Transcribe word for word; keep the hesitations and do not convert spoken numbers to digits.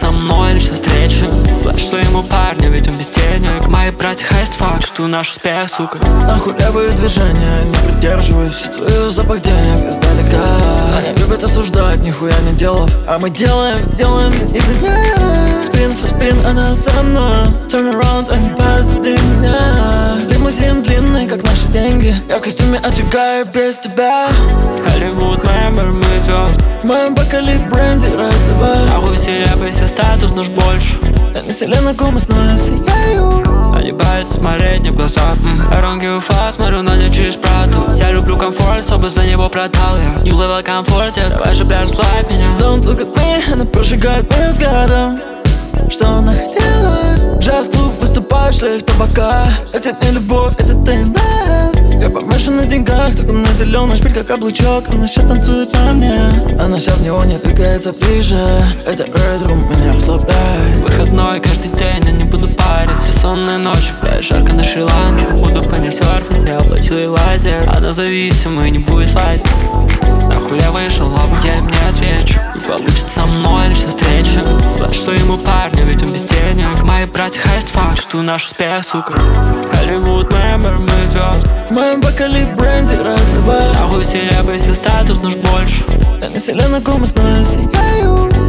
со мной лишь на встрече. Плачь своему парню, ведь он без денег. Мои братья хайст факт, что наш успех, сука. Нахуй левые движения, не придерживаюсь. Чувствую запах денег издалека. Они любят осуждать, нихуя не делав. А мы делаем, делаем изо дня. Спин for спин, она со мной. Turn around, они позади меня. Лимузин длинный, как наши деньги. Я в костюме отжигаю без тебя. Hollywood member, мы звезд. В моем бокале бренди разливаю. Нахуй все рэпы, все статус наш больше. Я не селена гумас, но я сияю. Они боятся смотреть мне в глаза. mm. I don't give a fuck, смотрю на нее через правду. Я люблю комфорт, чтобы за него продал я. New level комфорте, давай же, бля, расслабь меня. Don't look at me, она прожигает меня взглядом. Что она хотела? Джаз-клуб, выступаю, шлейф табака. Это не любовь, это тайна. Я помешан на деньгах, только на зеленый шпиль, как облучок. Она сейчас танцует на мне. Она сейчас в него не двигается ближе. Это рэд-рум, меня расслабляет. Выходной каждый день, я не буду париться. Сонная ночь, бля, жарко на Шри-Ланке. Буду по ней серфить, я оплатил ей лазер. Она зависимая, не будет слазить. Нахуй я вышел, лапу, я им не отвечу. Не получится со мной лишь встреча. Плачь своему парню, ведь он без денег. Мои братья хайст факт, что наш успех, сука. Hollywood member, мы звезд. В моем бокале бренди разливаю. Нахуй все рэпы, все статус наш больше. Я не селена гумас, но я сияю.